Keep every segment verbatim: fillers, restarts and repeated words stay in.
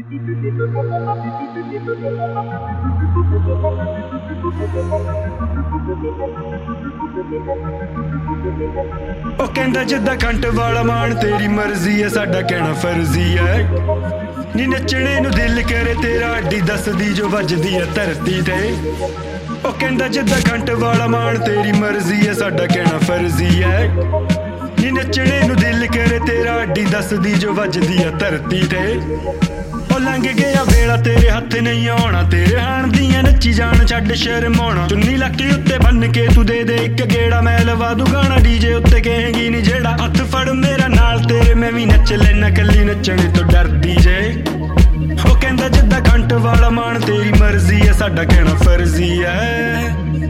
ओ कहंदा जिद्दां खंट वाला मान तेरी मर्जी है साडा कहना फर्जी है नी नचने नू दिल करे तेरा हड्डी दसदी जो वजदी है धरती ते ओ कहंदा जिद्दां खंट वाला मान तेरी मर्जी है साडा कहना फर्जी है नी नचने नू दिल करे तेरा हड्डी दसदी जो वजदी है धरती ते ओ लंघ गया वेला तेरे हथ नहीं आना तेरे हाण दियां नच्ची जान छड्ड शर्माउणा चुन्नी लक्की उत्ते बन के तू दे दे इक गेड़ा मैं लवा दूं गाना डीजे उत्ते कहेंगी नी जेड़ा हथ फड़ मेरा नाल तेरे मैं भी नच लेना कल्ली नचने तो डरदी जे ओ कहंदा जिद्दां खंट वाला मान तेरी मर्जी है साडा कहना फर्जी है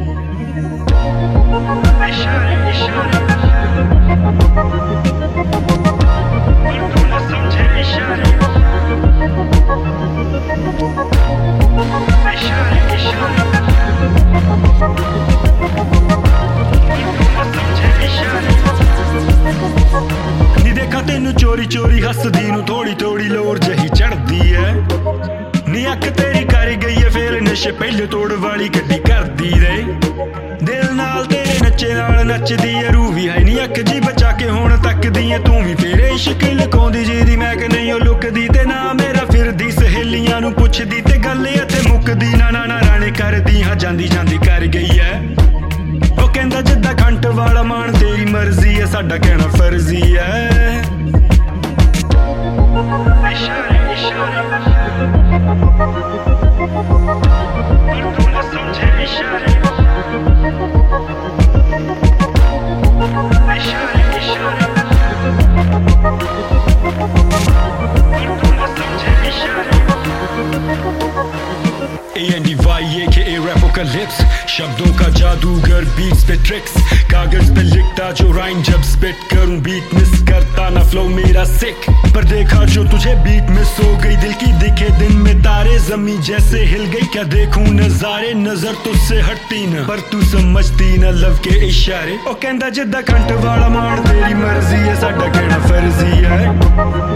इशारे इशारे पर तू ना समझे इशारे इशारे इशारे नी देखा तेनू चोरी चोरी हसदी नू थोड़ी थोड़ी लोर जही चढ़दी है नी अख तेरी कर गई है फेर नशे पहले तोड़ वाली गड्डी करदी रे दिल नाल तेरे नचे नाल नचदी है रूह भी है नी अख जी बचा के हुण तकदी है तू भी फेरे इश्क लुकाउंदी जी मैं कि नहीं ओ लुकदी ते ना मेरा फिरदी सहेलियां नू पुछदी ते गल इत्थे मुकदी ना ना ना राणे करदी हां जांदी जांदी कर गई है ओ कहंदा जिद्दां खंट वाला मान तेरी मर्जी है साडा कहना फर्जी है इशारे इशारे पर तू ना समझे इशारे इशारे इशारे पर तू ना समझे इशारे A N D Y A K A रैपोकलिप्स शब्दों का जादूगर बीट्स पे ट्रिक्स कागज पे लिखता जो राइम जब स्पिट करूं बीट मिस करता ना फ्लो मेरा सिक पर देखा जो तुझे बीट मिस हो गई दिल की दिखे दिन में तारे जमी जैसे हिल गई क्या देखूं नजारे नजर तुझसे हटती न पर तू समझती न लव के इशारे ओ कहंदा जिद्दां खंट वाला मान तेरी मर्जी है साडा कहना फर्जी है